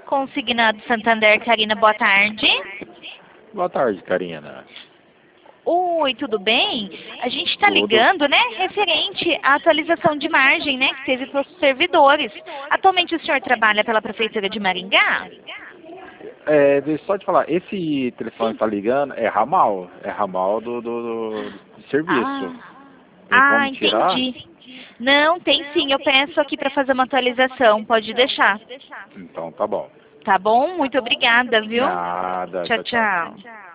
Consignado Santander, Karina, boa tarde. Boa tarde, Karina. Oi, tudo bem? A gente está Tudo. ligando, né, referente à atualização de margem, né, que teve para os servidores. Atualmente o senhor trabalha pela Prefeitura de Maringá? Deixa eu só te falar, esse telefone que tá ligando é ramal do serviço. Tem como tirar? Entendi. Não, tem sim, eu peço aqui para fazer uma atualização, pode deixar. Então tá bom. Tá bom? Muito obrigada, viu? Nada, Tchau, tchau, tchau. tchau.